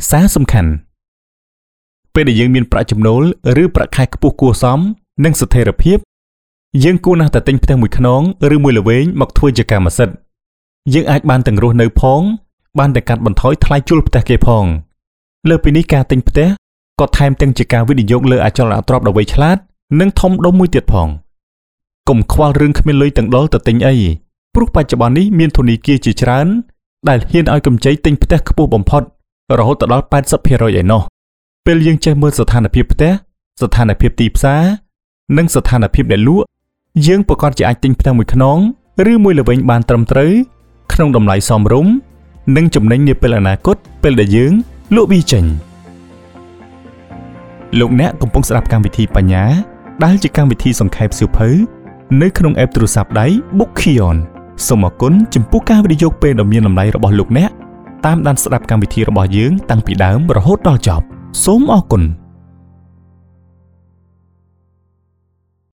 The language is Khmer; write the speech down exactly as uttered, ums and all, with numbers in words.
សារសំខាន់ពេលដែលយើងមានប្រាក់ចំណូលឬប្រាក់ខែខ្ពស់គួរសមនិងស្ថិរភាពយើងគួរណាស់តែទិញផ្ទះមួយខ្នងឬមួយល្វែងមកធ្វើជាកម្មសិទ្ធិយើងអាចបានទាំងរស់នៅផងបានតែកាត់បន្ថយថ្លៃជួលផ្ទះគេផងលើពីនេះការទិញផ្ទះក៏ថែមទាំងជាការវិនិយោគលើអចលនទ្រព្យដ៏វៃឆ្លាតនិងធំដុំមួយទៀតផងកុំខ្វល់រឿងគ្មានលុយទាំងដុលទៅទិញអីព្រោះបច្ចុប្បន្ននេះមានធនាគារជាច្រើនដែលហ៊ានឲ្យកម្ចីទិញផ្ទះខ្ពស់បំផុតរហូតដល់ แปดสิบเปอร์เซ็นต์ ឯណោះពេលយើងចេះមើលស្ថានភាពផ្ទះស្ថានភាពទីផ្សារនិងស្ថានភាពអ្នកលក់យើងប្រកាសជាអាចទិញផ្ទះមួយខ្នងឬមួយល្វែងបានត្រឹមត្រូវក្នុងតម្លៃសមរម្យនិងចំណេញនាពេលអនាគតពេលដែលយើងលក់វាចេញលោកអ្នកកំពុងស្ដាប់កម្មវិធីបញ្ញាដែលជាកម្មវិធីសង្ខេបសៀវភៅនៅក្នុង app ទូរស័ព្ទដៃ Bookkion សូមអរគុណចំពោះការវិនិយោគពេលដ៏មានតម្លៃរបស់លោកអ្នកតាមដានស្ដាប់កម្មវិធីរបស់យើងតាំងពីដើមរហូតដល់ចប់សូមអរគុណ